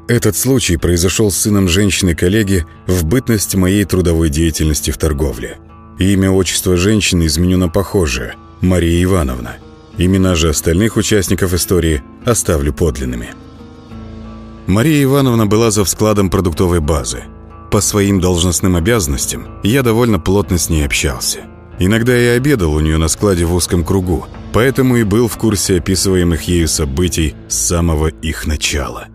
Этот случай произошел с сыном женщины-коллеги в бытность моей трудовой деятельности в торговле. Имя, отчество женщины изменено похожее – Мария Ивановна. Имена же остальных участников истории оставлю подлинными. Мария Ивановна была завскладом продуктовой базы. По своим должностным обязанностям я довольно плотно с ней общался. Иногда я обедал у нее на складе в узком кругу, поэтому и был в курсе описываемых ею событий с самого их начала.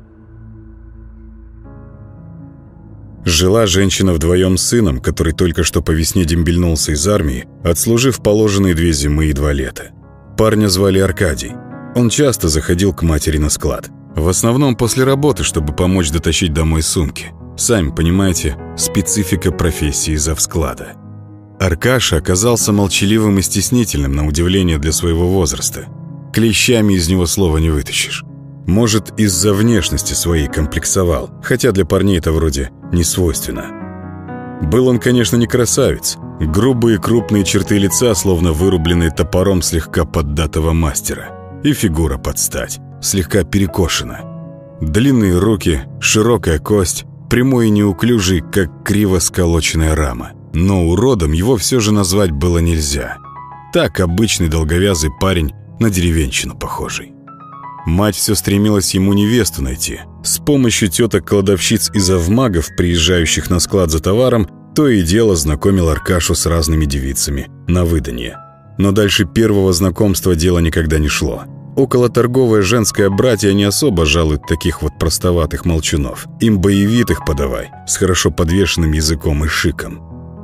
Жила женщина вдвоем с сыном, который только что по весне дембельнулся из армии, отслужив положенные 2 зимы и 2 лета. Парня звали Аркадий. Он часто заходил к матери на склад. В основном после работы, чтобы помочь дотащить домой сумки. Сами понимаете, специфика профессии завсклада. Аркаша оказался молчаливым и стеснительным, на удивление для своего возраста. Клещами из него слова не вытащишь. Может, из-за внешности своей комплексовал, хотя для парней это вроде не свойственно. Был он, конечно, не красавец. Грубые крупные черты лица, словно вырубленные топором слегка поддатого мастера. И фигура под стать, слегка перекошена. Длинные руки, широкая кость, прямой и неуклюжий, как криво сколоченная рама. Но уродом его все же назвать было нельзя. Так обычный долговязый парень, на деревенщину похожий. Мать все стремилась ему невесту найти. С помощью теток-кладовщиц и завмагов, приезжающих на склад за товаром, то и дело знакомил Аркашу с разными девицами на выданье. Но дальше первого знакомства дело никогда не шло. Околоторговое женское братье не особо жалует таких вот простоватых молчунов. Им боевитых подавай, с хорошо подвешенным языком и шиком.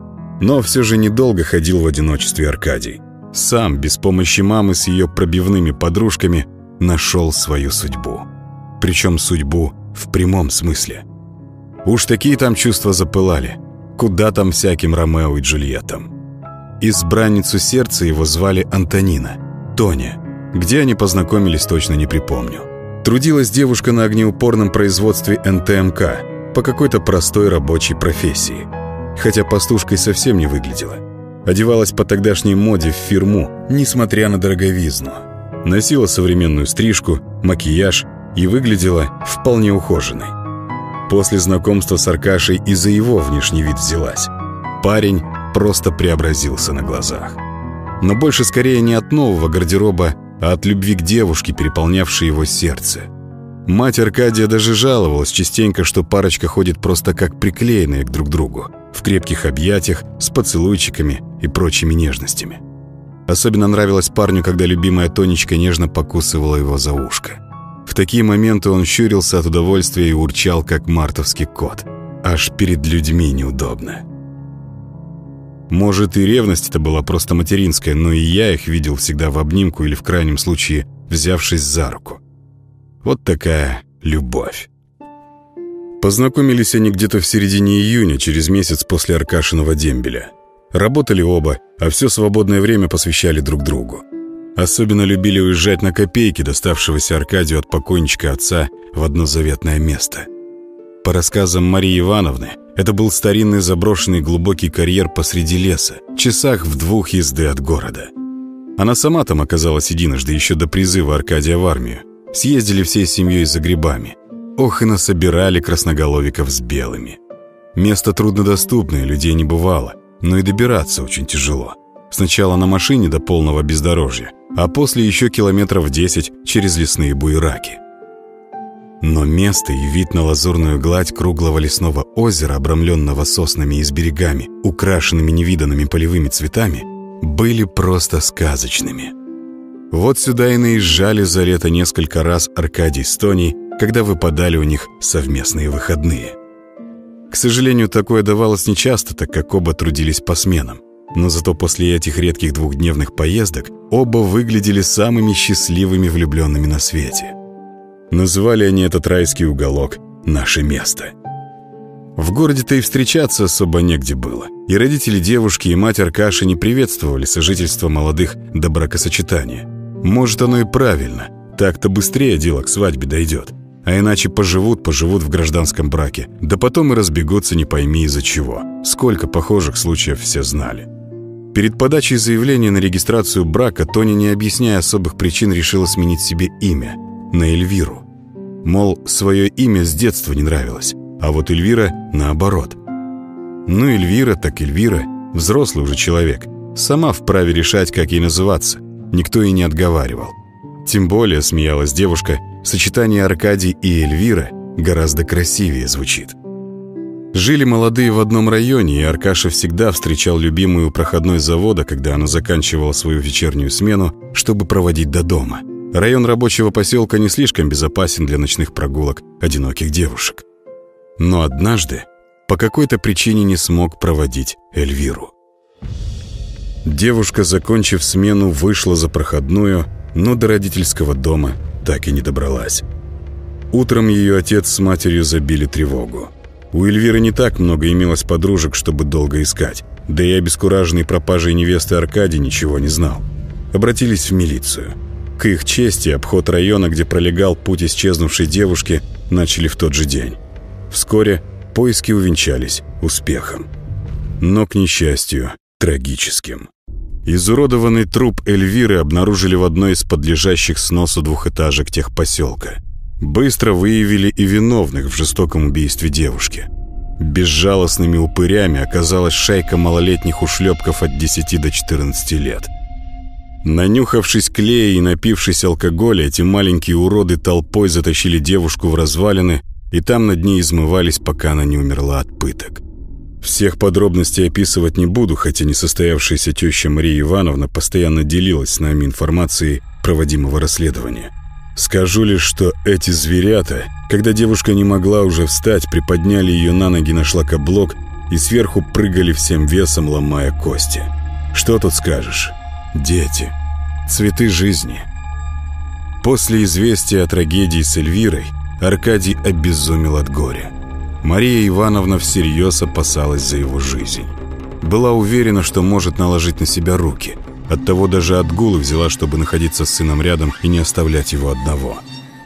Но все же недолго ходил в одиночестве Аркадий. Сам, без помощи мамы с ее пробивными подружками, нашел свою судьбу. Причем судьбу в прямом смысле. Уж такие там чувства запылали. Куда там всяким Ромео и Джульеттам. Избранницу сердца его звали Антонина, Тоня. Где они познакомились, точно не припомню. Трудилась девушка на огнеупорном производстве НТМК по какой-то простой рабочей профессии. Хотя пастушкой совсем не выглядела. Одевалась по тогдашней моде в фирму, несмотря на дороговизну. Носила современную стрижку, макияж и выглядела вполне ухоженной. После знакомства с Аркашей и за его внешний вид взялась. Парень просто преобразился на глазах. Но больше скорее не от нового гардероба, а от любви к девушке, переполнявшей его сердце. Мать Аркадия даже жаловалась частенько, что парочка ходит просто как приклеенные друг к другу, в крепких объятиях, с поцелуйчиками и прочими нежностями. Особенно нравилось парню, когда любимая Тонечка нежно покусывала его за ушко. В такие моменты он щурился от удовольствия и урчал, как мартовский кот. Аж перед людьми неудобно. Может, и ревность это была просто материнская, но и я их видел всегда в обнимку или в крайнем случае взявшись за руку. Вот такая любовь. Познакомились они где-то в середине июня, через месяц после Аркашиного дембеля. Работали оба, а все свободное время посвящали друг другу. Особенно любили уезжать на копейки, доставшегося Аркадию от покойничка отца, в одно заветное место. По рассказам Марии Ивановны, это был старинный заброшенный глубокий карьер посреди леса, часах в 2 езды от города. Она сама там оказалась единожды, еще до призыва Аркадия в армию. Съездили всей семьей за грибами. Ох, и насобирали красноголовиков с белыми. Место труднодоступное, людей не бывало, но и добираться очень тяжело. Сначала на машине до полного бездорожья, а после еще километров 10 через лесные буераки. Но место и вид на лазурную гладь круглого лесного озера, обрамленного соснами и с берегами, украшенными невиданными полевыми цветами, были просто сказочными. Вот сюда и наезжали за лето несколько раз Аркадий с Тоней, когда выпадали у них совместные выходные. К сожалению, такое давалось нечасто, так как оба трудились по сменам. Но зато после этих редких 2-дневных поездок оба выглядели самыми счастливыми влюбленными на свете. Называли они этот райский уголок «наше место». В городе-то и встречаться особо негде было. И родители девушки, и мать Аркаши не приветствовали сожительство молодых до бракосочетания. Может, оно и правильно. Так-то быстрее дело к свадьбе дойдет. А иначе поживут в гражданском браке. Да потом и разбегутся не пойми из-за чего. Сколько похожих случаев все знали. Перед подачей заявления на регистрацию брака Тоня, не объясняя особых причин, решила сменить себе имя на Эльвиру. Мол, свое имя с детства не нравилось, а вот Эльвира наоборот. Ну, Эльвира так Эльвира, взрослый уже человек, сама вправе решать, как ей называться. Никто и не отговаривал. Тем более, смеялась девушка, сочетание Аркадий и Эльвира гораздо красивее звучит. Жили молодые в одном районе, и Аркаша всегда встречал любимую у проходной завода, когда она заканчивала свою вечернюю смену, чтобы проводить до дома. Район рабочего поселка не слишком безопасен для ночных прогулок одиноких девушек. Но однажды по какой-то причине не смог проводить Эльвиру. Девушка, закончив смену, вышла за проходную, но до родительского дома так и не добралась. Утром ее отец с матерью забили тревогу. У Эльвиры не так много имелось подружек, чтобы долго искать, да и обескураженный пропажей невесты Аркадий ничего не знал. Обратились в милицию. К их чести, обход района, где пролегал путь исчезнувшей девушки, начали в тот же день. Вскоре поиски увенчались успехом. Но, к несчастью, трагическим. Изуродованный труп Эльвиры обнаружили в одной из подлежащих сносу двухэтажек техпоселка. Быстро выявили и виновных в жестоком убийстве девушки. Безжалостными упырями оказалась шайка малолетних ушлепков от 10 до 14 лет. Нанюхавшись клея и напившись алкоголя, эти маленькие уроды толпой затащили девушку в развалины и там над ней измывались, пока она не умерла от пыток. Всех подробностей описывать не буду, хотя несостоявшаяся теща Мария Ивановна постоянно делилась с нами информацией проводимого расследования. Скажу лишь, что эти зверята, когда девушка не могла уже встать, приподняли ее на ноги на шлакоблок и сверху прыгали всем весом, ломая кости. Что тут скажешь? Дети. Цветы жизни. После известия о трагедии с Эльвирой Аркадий обезумел от горя. Мария Ивановна всерьез опасалась за его жизнь. Была уверена, что может наложить на себя руки. Оттого даже отгулы взяла, чтобы находиться с сыном рядом и не оставлять его одного.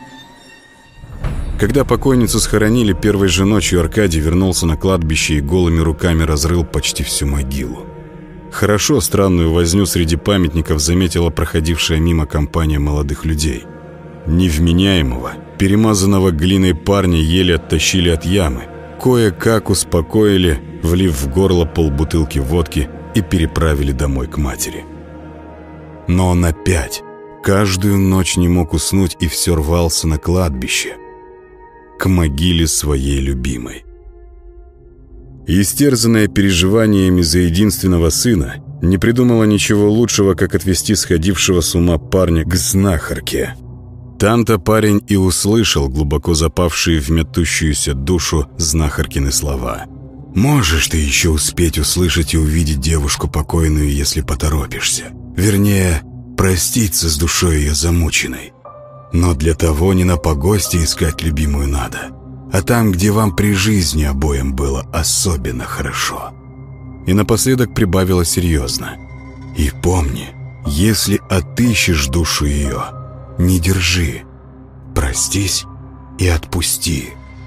Когда покойницу схоронили, первой же ночью Аркадий вернулся на кладбище и голыми руками разрыл почти всю могилу. Хорошо странную возню среди памятников заметила проходившая мимо компания молодых людей. Невменяемого, перемазанного глиной парня еле оттащили от ямы, кое-как успокоили, влив в горло полбутылки водки и переправили домой к матери. Но он опять каждую ночь не мог уснуть и все рвался на кладбище, к могиле своей любимой. Истерзанная переживаниями за единственного сына, не придумала ничего лучшего, как отвезти сходившего с ума парня к знахарке. Там-то парень и услышал глубоко запавшие в метущуюся душу знахаркины слова. «Можешь ты еще успеть услышать и увидеть девушку покойную, если поторопишься. Вернее, проститься с душой ее замученной. Но для того не на погосте искать любимую надо, а там, где вам при жизни обоим было особенно хорошо». И напоследок прибавила серьезно. «И помни, если отыщешь душу ее, не держи, простись и отпусти».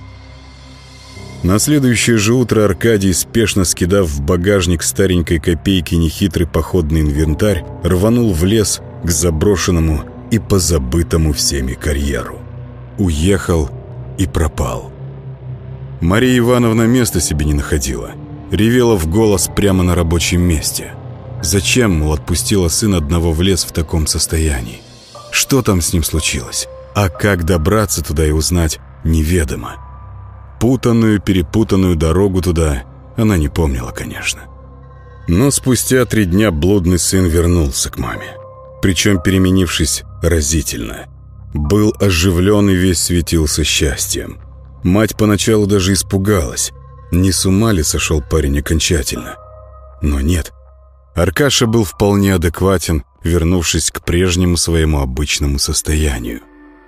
На следующее же утро Аркадий, спешно скидав в багажник старенькой копейки нехитрый походный инвентарь, рванул в лес к заброшенному и позабытому всеми карьеру. Уехал и пропал. Мария Ивановна места себе не находила. Ревела в голос прямо на рабочем месте. Зачем, мол, отпустила сына одного в лес в таком состоянии? Что там с ним случилось? А как добраться туда и узнать, неведомо. Перепутанную дорогу туда она не помнила, конечно. Но спустя 3 дня блудный сын вернулся к маме. Причем переменившись разительно. Был оживлен и весь светился счастьем. Мать поначалу даже испугалась. Не с ума ли сошел парень окончательно? Но нет. Аркаша был вполне адекватен, вернувшись к прежнему своему обычному состоянию.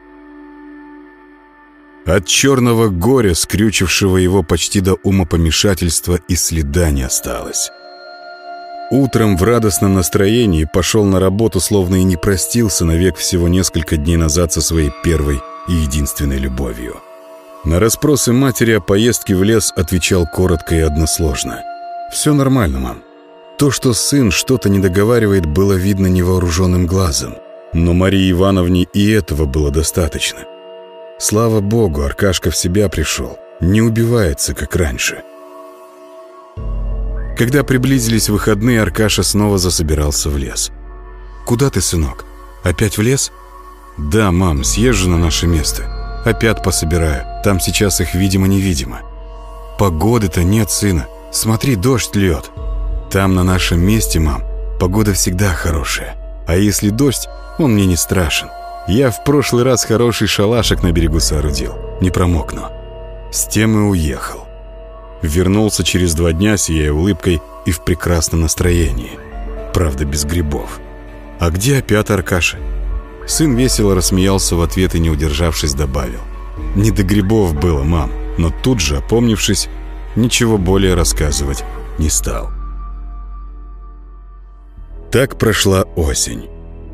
От черного горя, скрючившего его почти до умопомешательства, и следа не осталось. Утром в радостном настроении пошел на работу, словно и не простился навек всего несколько дней назад со своей первой и единственной любовью. На расспросы матери о поездке в лес отвечал коротко и односложно. «Все нормально, мам». То, что сын что-то не договаривает, было видно невооруженным глазом. Но Марии Ивановне и этого было достаточно. Слава богу, Аркашка в себя пришел, не убивается, как раньше. Когда приблизились выходные, Аркаша снова засобирался в лес. «Куда ты, сынок? Опять в лес?» «Да, мам, съезжу на наше место. Опять пособираю. Там сейчас их видимо-невидимо». «Погоды-то нет, сына. Смотри, дождь льет». «Там, на нашем месте, мам, погода всегда хорошая. А если дождь, он мне не страшен. Я в прошлый раз хороший шалашик на берегу соорудил. Не промокну». С тем и уехал. Вернулся через 2 дня, сияя улыбкой и в прекрасном настроении. Правда, без грибов. «А где опять Аркаша?» Сын весело рассмеялся в ответ и, не удержавшись, добавил: «Не до грибов было, мам». Но тут же, опомнившись, ничего более рассказывать не стал. Так прошла осень.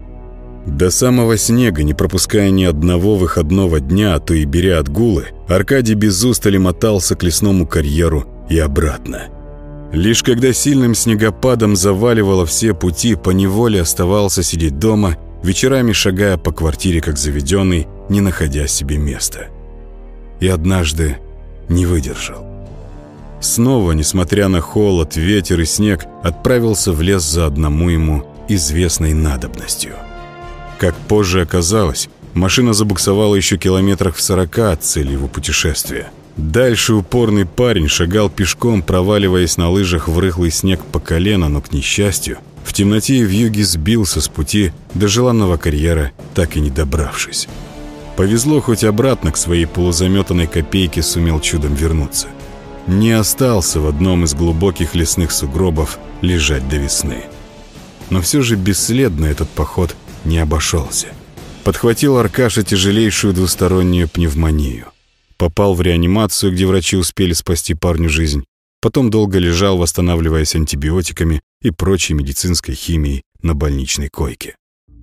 До самого снега, не пропуская ни одного выходного дня, а то и беря отгулы, Аркадий без устали мотался к лесному карьеру и обратно. Лишь когда сильным снегопадом заваливало все пути, поневоле оставался сидеть дома, вечерами шагая по квартире как заведенный, не находя себе места. И однажды не выдержал. Снова, несмотря на холод, ветер и снег, отправился в лес за одному ему известной надобностью. Как позже оказалось, машина забуксовала еще километрах в 40 от цели его путешествия. Дальше упорный парень шагал пешком, проваливаясь на лыжах в рыхлый снег по колено, но, к несчастью, в темноте и вьюге сбился с пути до желанного карьера, так и не добравшись. Повезло, хоть обратно к своей полузаметанной копейке сумел чудом вернуться. Не остался в одном из глубоких лесных сугробов лежать до весны. Но все же бесследно этот поход не обошелся. Подхватил Аркаша тяжелейшую двустороннюю пневмонию. Попал в реанимацию, где врачи успели спасти парню жизнь. Потом долго лежал, восстанавливаясь антибиотиками и прочей медицинской химией на больничной койке.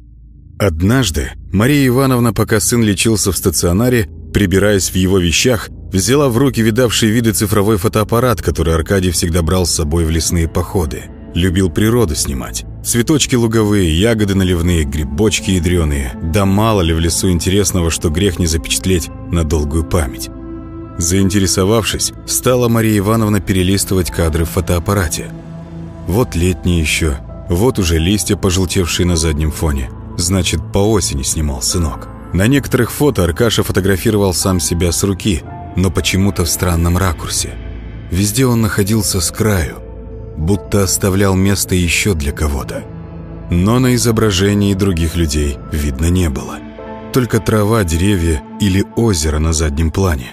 Однажды Мария Ивановна, пока сын лечился в стационаре, прибираясь в его вещах, взяла в руки видавший виды цифровой фотоаппарат, который Аркадий всегда брал с собой в лесные походы. Любил природу снимать. Цветочки луговые, ягоды наливные, грибочки ядреные. Да мало ли в лесу интересного, что грех не запечатлеть на долгую память. Заинтересовавшись, стала Мария Ивановна перелистывать кадры в фотоаппарате. Вот летние еще, вот уже листья, пожелтевшие на заднем фоне. Значит, по осени снимал сынок. На некоторых фото Аркаша фотографировал сам себя с руки, но почему-то в странном ракурсе. Везде он находился с краю, будто оставлял место еще для кого-то. Но на изображении других людей видно не было. Только трава, деревья или озеро на заднем плане.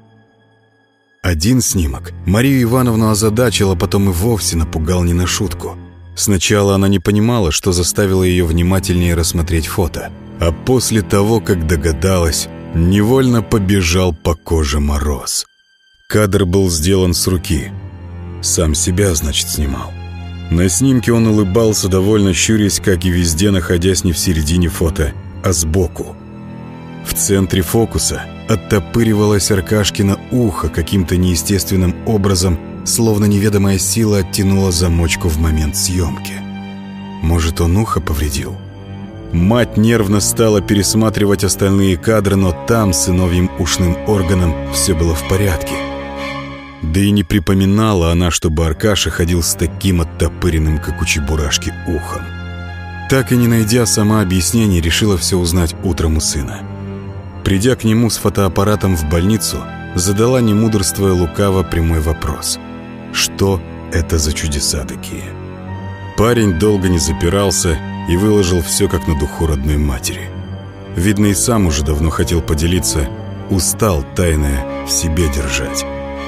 Один снимок Марию Ивановну озадачил, а потом и вовсе напугал не на шутку. Сначала она не понимала, что заставило ее внимательнее рассмотреть фото. А после того, как догадалась, невольно побежал по коже мороз. Кадр был сделан с руки. Сам себя, значит, снимал. На снимке он улыбался, довольно щурясь, как и везде, находясь не в середине фото, а сбоку. В центре фокуса оттопыривалось Аркашкино ухо каким-то неестественным образом, словно неведомая сила оттянула замочку в момент съемки. Может, он ухо повредил? Мать нервно стала пересматривать остальные кадры, но там, с сыновьим ушным органом, все было в порядке. Да и не припоминала она, чтобы Аркаша ходил с таким оттопыренным, как у чебурашки, ухом. Так и не найдя сама объяснений, решила все узнать утром у сына. Придя к нему с фотоаппаратом в больницу, задала, не мудрствуя лукаво, прямой вопрос: что это за чудеса такие? Парень долго не запирался и выложил все как на духу родной матери. Видно, и сам уже давно хотел поделиться, устал тайное в себе держать.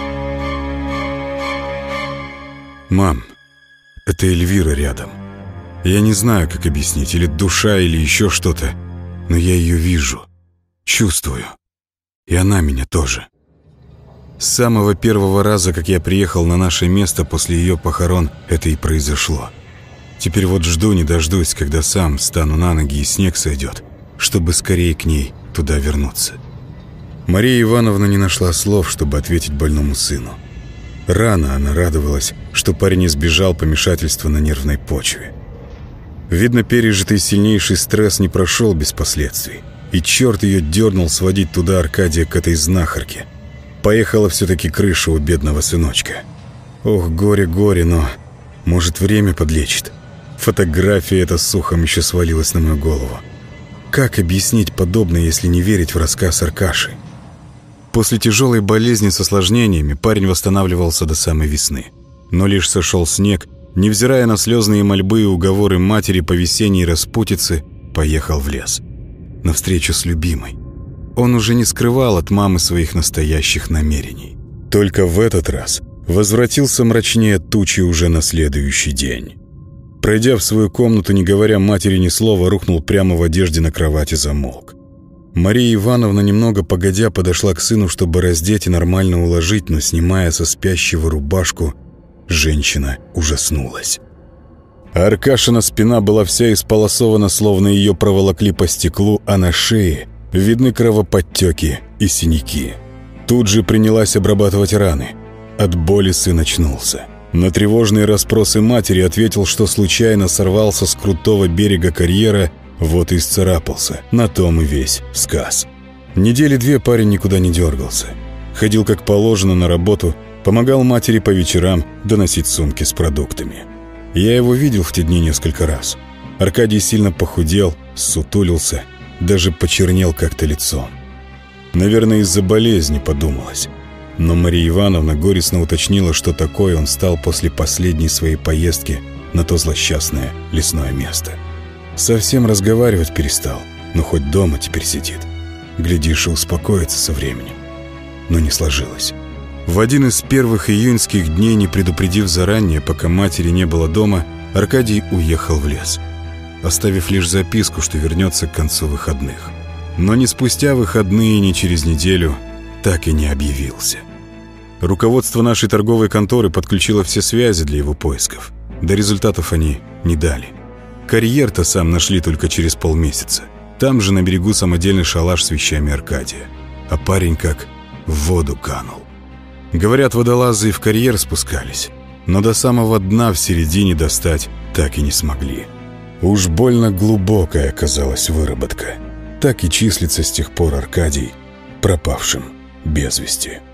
«Мам, это Эльвира рядом. Я не знаю, как объяснить, или душа, или еще что-то, но я ее вижу, чувствую, и она меня тоже. С самого первого раза, как я приехал на наше место после ее похорон, это и произошло. Теперь вот жду не дождусь, когда сам встану на ноги и снег сойдет, чтобы скорее к ней туда вернуться». Мария Ивановна не нашла слов, чтобы ответить больному сыну. Рано она радовалась, что парень избежал помешательства на нервной почве. Видно, пережитый сильнейший стресс не прошел без последствий. И черт ее дернул сводить туда Аркадия к этой знахарке. Поехала все-таки крыша у бедного сыночка. Ох, горе, но, может, время подлечит. Фотография эта с ухом еще свалилась на мою голову. Как объяснить подобное, если не верить в рассказ Аркаши? После тяжелой болезни с осложнениями парень восстанавливался до самой весны. Но лишь сошел снег, невзирая на слезные мольбы и уговоры матери по весенней распутице, поехал в лес. Навстречу с любимой. Он уже не скрывал от мамы своих настоящих намерений. Только в этот раз возвратился мрачнее тучи уже на следующий день. Пройдя в свою комнату, не говоря матери ни слова, рухнул прямо в одежде на кровати, замолк. Мария Ивановна, немного погодя, подошла к сыну, чтобы раздеть и нормально уложить, но, снимая со спящего рубашку, женщина ужаснулась. Аркашина спина была вся исполосована, словно ее проволокли по стеклу, а на шее видны кровоподтеки и синяки. Тут же принялась обрабатывать раны. От боли сын очнулся. На тревожные расспросы матери ответил, что случайно сорвался с крутого берега карьера, вот и исцарапался. На том и весь сказ. Недели 2 парень никуда не дергался. Ходил как положено на работу, помогал матери по вечерам доносить сумки с продуктами. Я его видел в те дни несколько раз. Аркадий сильно похудел, ссутулился, даже почернел как-то лицом. Наверное, из-за болезни, подумалось. Но Мария Ивановна горестно уточнила, что такое он стал после последней своей поездки на то злосчастное лесное место. Совсем разговаривать перестал, но хоть дома теперь сидит. Глядишь, и успокоится со временем. Но не сложилось. В один из первых июньских дней, не предупредив заранее, пока матери не было дома, Аркадий уехал в лес, оставив лишь записку, что вернется к концу выходных. Но ни спустя выходные, ни через неделю так и не объявился. Руководство нашей торговой конторы подключило все связи для его поисков. До результатов они не дали. Карьер-то сам нашли только через полмесяца. Там же на берегу самодельный шалаш с вещами Аркадия. А парень как в воду канул. Говорят, водолазы и в карьер спускались, но до самого дна в середине достать так и не смогли. Уж больно глубокая оказалась выработка. Так и числится с тех пор Аркадий пропавшим без вести.